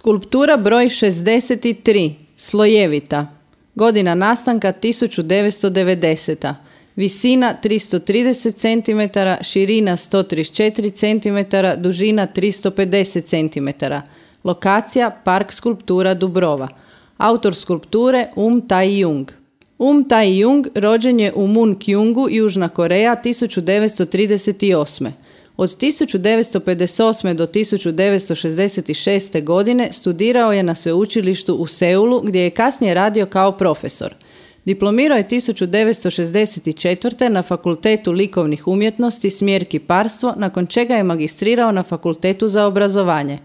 Skulptura broj 63, slojevita. Godina nastanka 1990. Visina 330 cm, širina 134 cm, dužina 350 cm. Lokacija Park skulptura Dubrova. Autor skulpture Tae-Jung. Tae-Jung rođen je u Munkyungu, Južna Koreja, 1938. Od 1958. do 1966. godine studirao je na sveučilištu u Seulu, gdje je kasnije radio kao profesor. Diplomirao je 1964. na Fakultetu likovnih umjetnosti, smjer kiparstvo, nakon čega je magistrirao na Fakultetu za obrazovanje.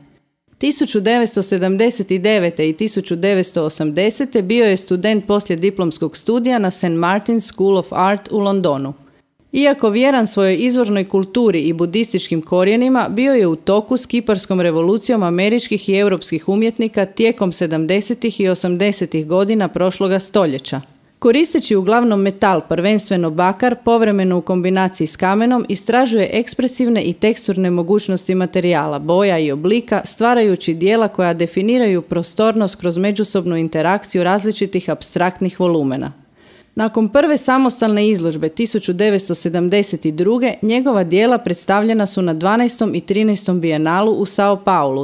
1979. i 1980. bio je student poslijediplomskog studija na St. Martin's School of Art u Londonu. Iako vjeran svojoj izvornoj kulturi i budističkim korijenima, bio je u toku s kiparskom revolucijom američkih i europskih umjetnika tijekom 70. i 80. godina prošloga stoljeća. Koristeći uglavnom metal, prvenstveno bakar, povremeno u kombinaciji s kamenom, istražuje ekspresivne i teksturne mogućnosti materijala, boja i oblika, stvarajući dijela koja definiraju prostornost kroz međusobnu interakciju različitih apstraktnih volumena. Nakon prve samostalne izložbe 1972. njegova dijela predstavljena su na 12. i 13. bijenalu u Sao Paulu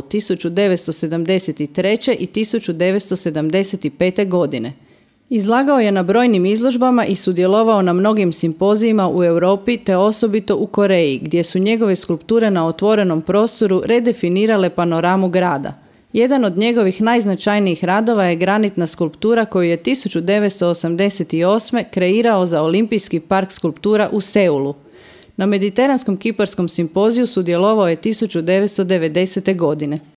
1973. i 1975. godine. Izlagao je na brojnim izložbama i sudjelovao na mnogim simpozijima u Europi te osobito u Koreji, gdje su njegove skulpture na otvorenom prostoru redefinirale panoramu grada. Jedan od njegovih najznačajnijih radova je granitna skulptura koju je 1988. kreirao za Olimpijski park skulptura u Seulu. Na Mediteranskom kiparskom simpoziju sudjelovao je 1990. godine.